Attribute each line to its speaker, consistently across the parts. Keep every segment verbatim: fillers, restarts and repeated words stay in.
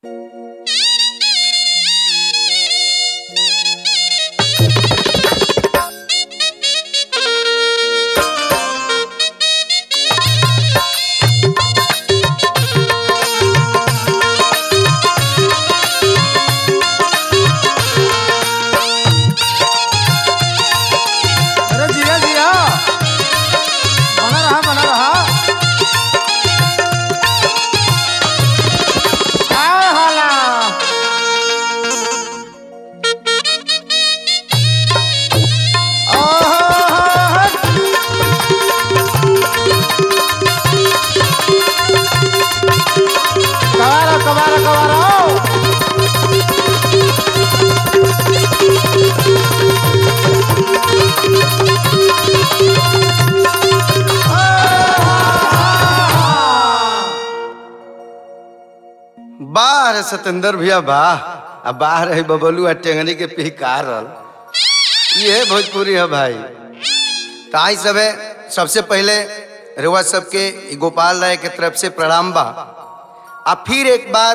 Speaker 1: बाहर सतेंद्र भैया बाह अब बाहर है बबलू आ टेंगनी के पिहकारल ये भोजपुरी है भाई। तो आई सब है सबसे पहले रेवा सबके गोपाल राय के तरफ से प्रणाम बा। अब फिर एक बार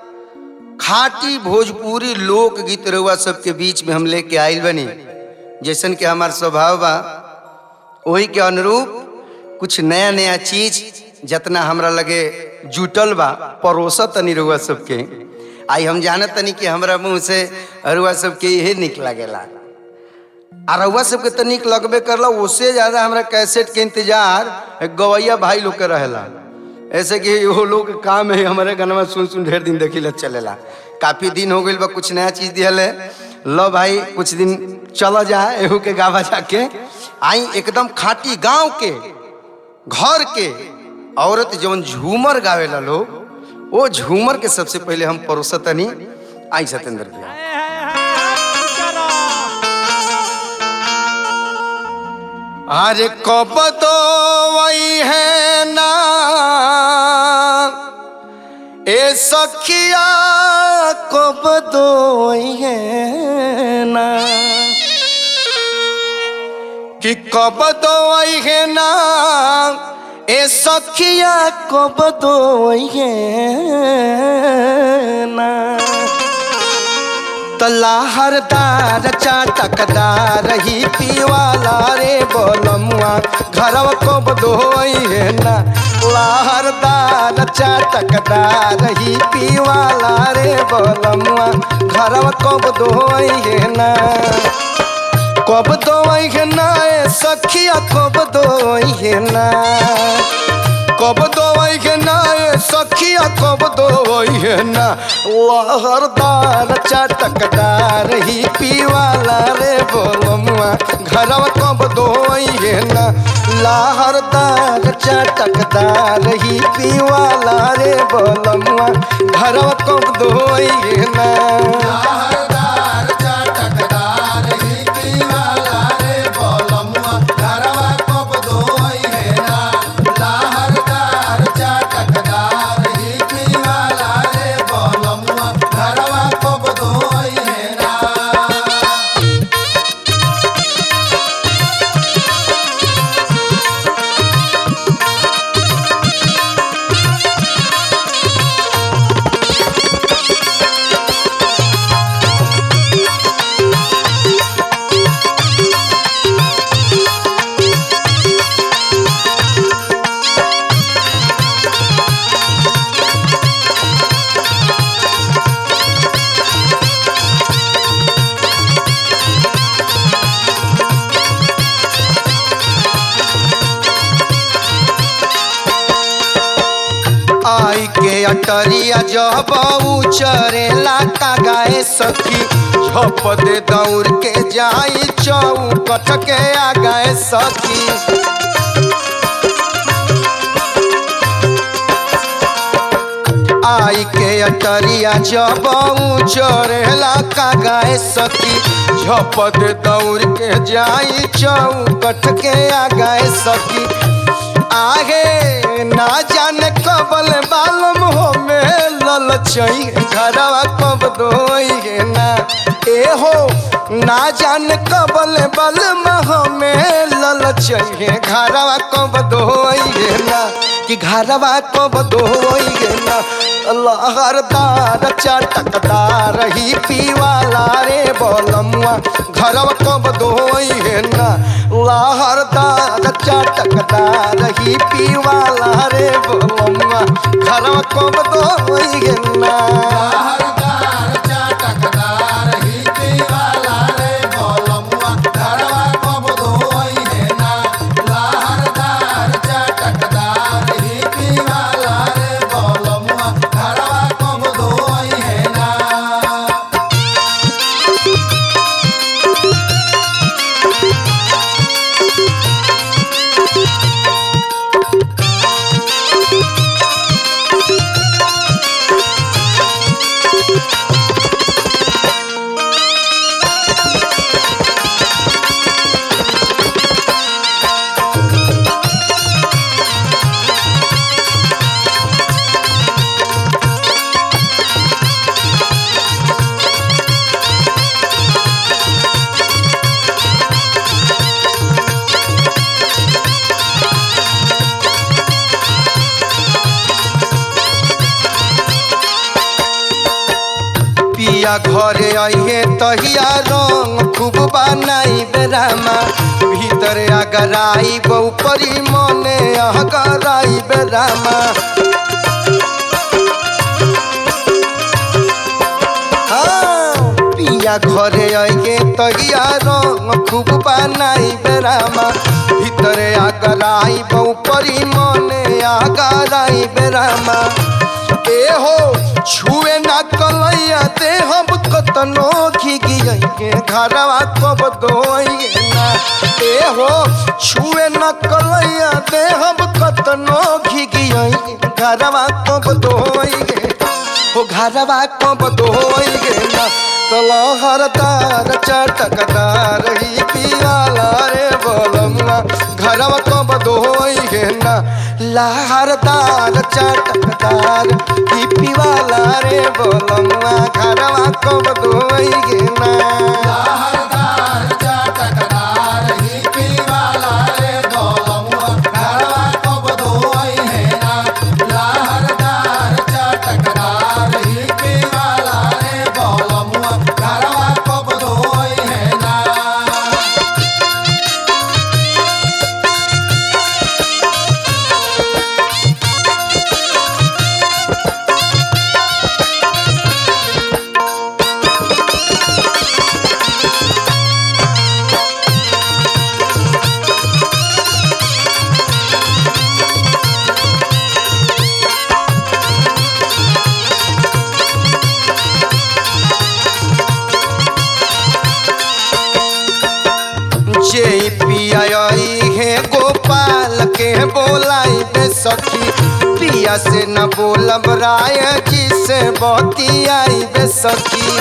Speaker 1: खाटी भोजपुरी लोकगीत रेवा सबके बीच में हम लेके आयल बनी, जैसन के हमार स्वभाव बा वही के अनुरूप कुछ नया नया चीज जितना हमरा लगे जुटल बा परोसा तनी रुआ सबके। आई हम जानत तनी कि हमरा मुंह से रुआ सबके यही निक लगेला आ रुआ सबके तो निक लगबे करला। उससे ज्यादा हमरा कैसेट के इंतजार गवैया भाई लोग के रहेला, ऐसे कि वो लोग काम है हमारे गाना सुन सुन ढेर दिन देखी ले चलेला। काफी दिन हो गई बा कुछ नया चीज दिया है। लो भाई कुछ दिन चला जाए एहू के गावा जाके आई एकदम खाटी गांव के घर के औरत जवन झूमर गावेला लोग वो झूमर के सबसे पहले हम परोसतनी आई सतेंद्र भैया। अरे कब तो वही है ना ए सखिया कब तो वही है ना कि कब तो वही है ना ए सखिया कब तो वही ना तलाहरदार चाटकदार ही पीवाला रे बोलमुआ घरवा कब दो है ना। लाहरदार चाटकदार ही पीवाला रे बोलमुआ घरवा कब दो है ना। कब दो है ना ए सखिया कब दो है ना। कब दो है ना ए सखिया कब दो है ना। लहरदार चाटकदार ही पीवाला रे बोलमुआ घरवा कब दो है ना। लहरदार चाटकदार ही पीवाला रे बोलमुआ घरवा कब दो है ना। आई के अटरिया जब उचरेला का गाए सखी झप दे दौड़ के जाई चौकट के आ गए सखी। आई के अटरिया जब उचरेला का गाए सखी झप दे दौड़ के जाई चौकट के आ गए सखी। आगे ना जाने कबल बालम हो में ललचई घरवा कब दो है ना। ए हो ना जाने कबल बालम हो में ललचई घरवा कब दो है ना। कि घरवा कब दो है ना। लहरदार चटकदार ही पीवाला रे बोलमुआ घरवा कब धोई है ना लहरदार चटकदार ही पीवाला रे बोलमुआ घरवा कब धोई है ना घरे आइए तहिया रंग खूब बनाई बेरामा भीतर अगराई बहुपरी मने अगराई बेरामा हाँ पिया घरे आइए तहिया रंग खूब बनाई बेरामा भीतर अगराई बहुपरी मने अगराई बेरामा ए हो छुए ना कलैया दे हम कतनो घिगिए के घरवा कब धोइए ना ए हो छुए ना कलैया दे हम कतनो घिगिए घरवा कब धोइए हो घरवा कब धोइए ना लहरदार चटकदार ही पियाला रे बोलमुआ घरवा कब धोइए ना लहरदार चटकदार ही पिवाला रे बोलमुआ घरवा कब धोइए ना लहरदार चटकदार ही पिवाला रे बोलमुआ घरवा कब धोइए ना लहरदार चटकदार ही पिवाला रे बोलमुआ घरवा कब धोइए ना गोपाल के बोलाई बे सखी पिया से न बोलब राय जी से बतियाई बे सखी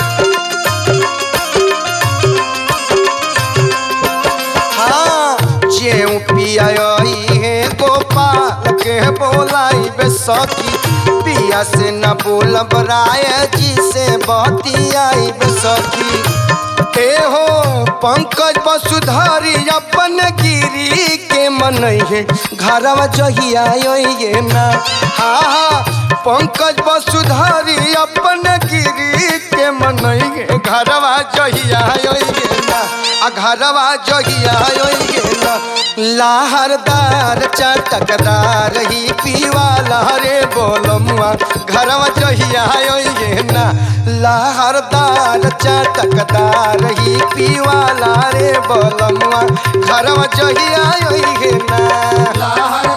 Speaker 1: हाँ जेऊ पिया है गोपाल के बोलाई बे सखी पिया से न बोलब राय जी से बतियाई बे सखी ए हो पंकज वसुधारी अपन गिरी के मन है घरवा जहिया ये ना हाँ हाँ पंकज वसुधारी अपन गिरी के मन है घरवा जहिया ये ना आ घरवा जहिया ये ना लहरदार चटकदार ही पीवाला रे बोलमुआ घरवा जहिया ये ना लहरदार चटकदार ही पीवाला रे बोलमुआ घरवा जहिया ये ना।